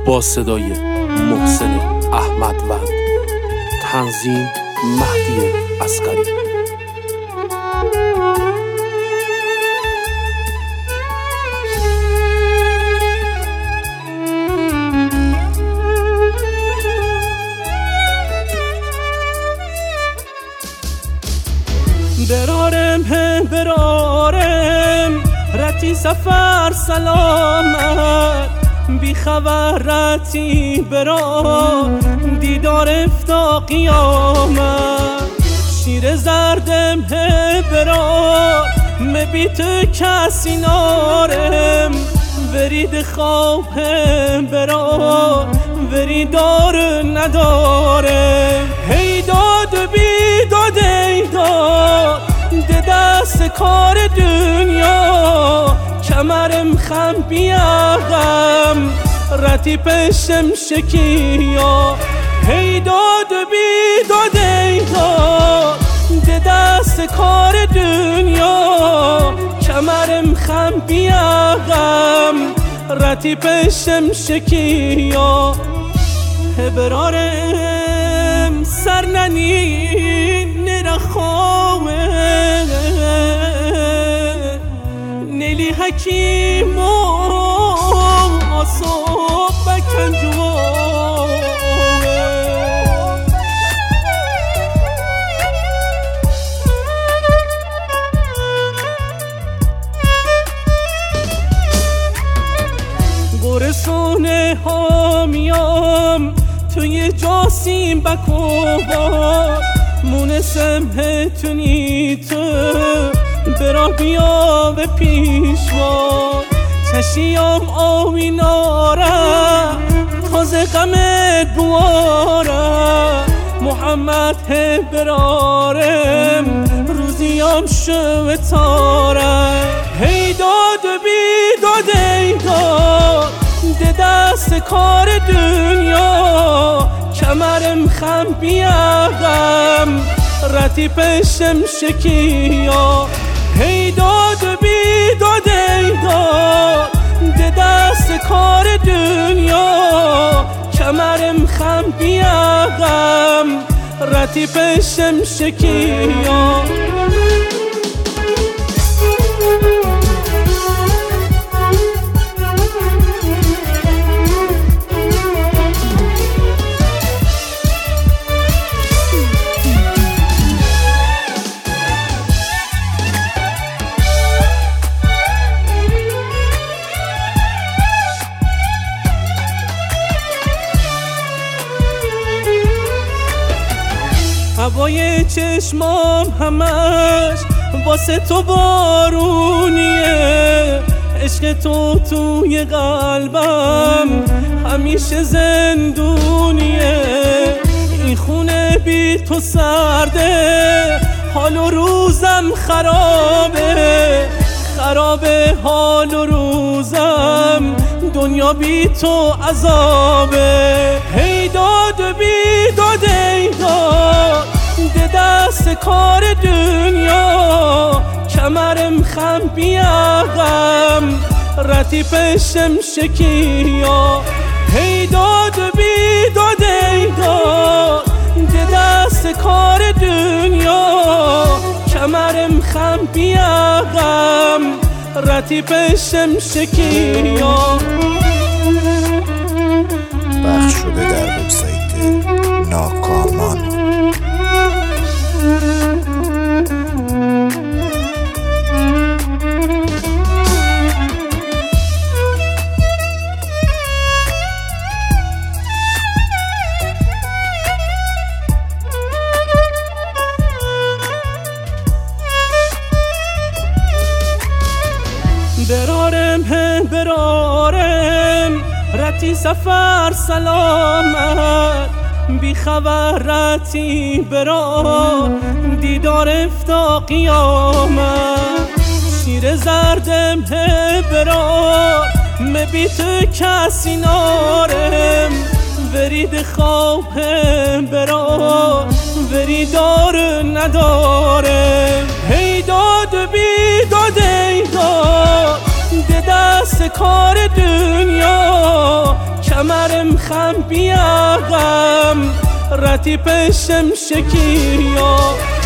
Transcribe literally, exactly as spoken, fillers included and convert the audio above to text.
با صدای محسن احمدوند، تنظیم مهدی عسکری. برارم هم برارم رتی سفر سلامت، بی خبر رتی برا دیدار افتا قیامت. شیر زردم هم برار مبی تو کسی نارم، برید خواب هم برار وری دار ندارم. هی داد بی داد ای داد ده دست کار دنیا، کمرم خم بیاغم رتی پشم شکیا. هی داد بی داد ای داد ده دست کار دنیا، کمرم خم بیاغم رتی پشم شکیا. برارم سر ننی نرخوه نیلی حکیم و آساب بکنجوه. گرسونه ها میام توی جاسیم بکوبار، مونسم هتونی تو برا بیا و پیشوار. چشیام آویناره تازه غمت بواره، محمد هی برارم روزیام شو تاره. هی داد بی داد ای داد ده دست کار دنیا، کمرم خم بیاغم رتی پشم شکیا. هی داد بی داد ای داد ده دست کار دنیا، کمرم خم بیاغم رتی پشم شکیا. هوای چشمام همش واسه تو بارونیه، عشق تو توی قلبم همیشه زندونیه. این خونه بی تو سرده، حال و روزم خرابه خرابه حال و روزم، دنیا بی تو عذابه. هی داد بی داد ای داد ده دست کار دنیا، کمرم خم بیاغم رتی پشم شکیا. هی داد بی داد ای داد ده دست کار دنیا، کمرم خم بیاغم رتی پشم شکیا. پخش شده در وبسایت ناکامان. برارم هم برارم رتی سفر سلامت، بی خبر رتی برا دیدار افتا قیامت. شیر زردم هم برار مبی تو کسی نارم، ورید خواب هم برار وری دار ندارم. هی داد بی داد ای داد ده دست کار دنیا، کمر خم بیاغم رتی پشم شکیو